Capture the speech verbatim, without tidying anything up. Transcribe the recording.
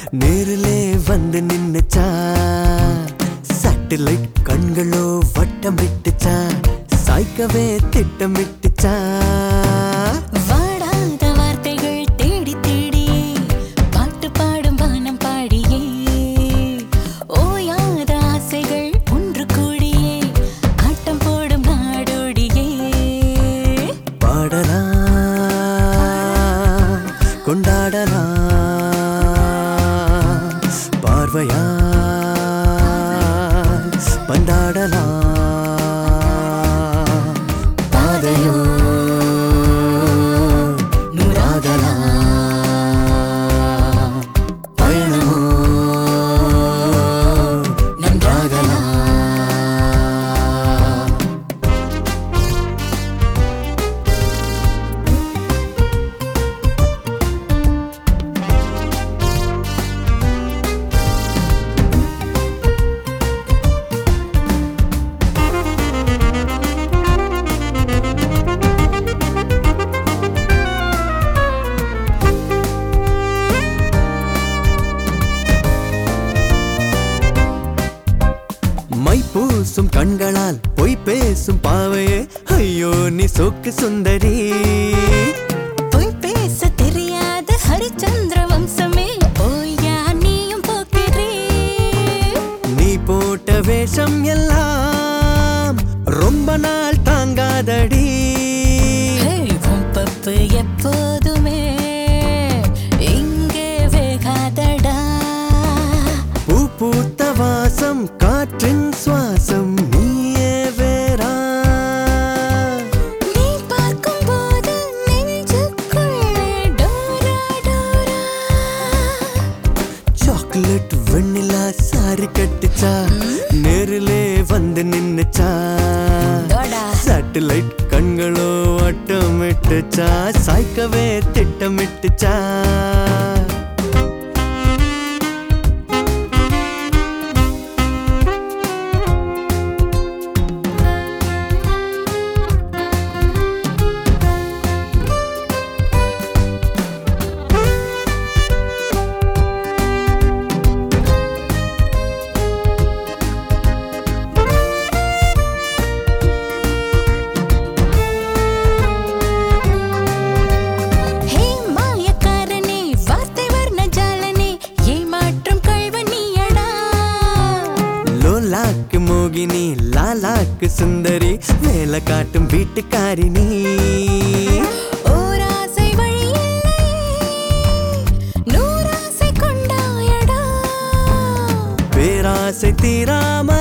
நேரிலே வந்து நின்னுச்சா சாட்டிலைட் கண்களோ வட்டமிட்டுச்சா சாய்க்கவே திட்டமிட்டுச்சா வாடாத வார்த்தைகள் தேடி தேடி பாட்டு பாடும் வானம் பாடியே ஓயாத ஆசைகள் ஒன்று கூடியே ஆட்டம் போடும் நாடோடியே பாடலாம் கொண்டாடலாம் பார்வையா பந்தாடலாம் பாதையோ நூறாகலாம் பயணமோ நன்றாகலாம் மை பூசும் கண்களால் பொய் பேசும் பாவையே ஐயோ நீ சோக்கு சுந்தரி பொய் பேச தெரியாத ஹரிச்சந்திர வம்சமே ஓயா நீயும் போக்கிறே நீ போட்ட வேஷம் எல்லாம் ரொம்ப நாள் தாங்காதடி பப்பு எப்போதுமே இங்கே வேகாதடா பூ பூத்த வாசம் காற்றின் சுவாசம் நீயே வேறா நீ பார்க்கும் போது நெஞ்சுக்குள்ளே டோரா டோரா சாக்லேட் வெண்ணிலா சாரி கட்டுச்சா நேரிலே வந்து நின்னுச்சா தோடா சாட்டிலைட் கண்களோ வட்டமிட்டுச்சா சாய்க்கவே திட்டமிட்டுச்சா ஹே மாயக்காரனே வார்த்தை வர்ண ஜாலனே ஏமாற்றும் கள்வனியடா லோலாக்கு மோகினி லாலாக்கு சுந்தரி வேலை காட்டும் வீட்டுக்காரி நீ ஓராசை வழி இல்லை நூறாசை கொண்டாயடா பேராசை தீராம